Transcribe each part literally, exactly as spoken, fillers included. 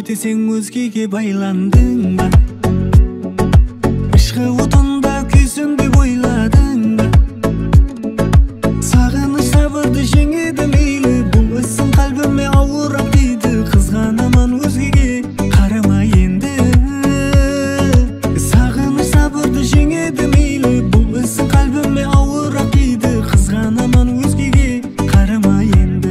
десең өзгеге байландың ба? Ишқы отында күйсің деп ойладың ба? Сағыныш сабырды жеңеді мейлі, бұл ісің қалбіме ауырап дейді. Қызғанаман өзгеге қарама енді. Сағыныш сабырды жеңеді мейлі, бұл ісің қалбіме ауырап дейді. Қызғанаман өзгеге қарама енді.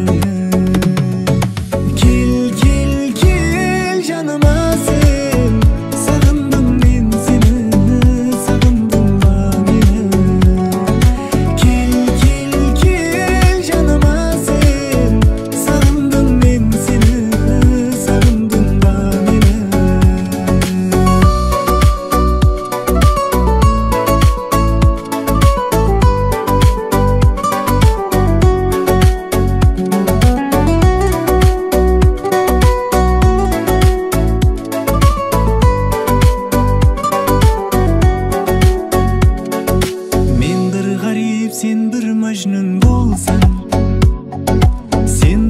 Кел, кел, кел жаныма сен, сағындым мен сені, сағындым ба мені. Кел, кел, кел жаныма сен, сағындым мен сені, сағындым ба мені. Мен бір ғарип, сен бір мәжнүн болсаң, сен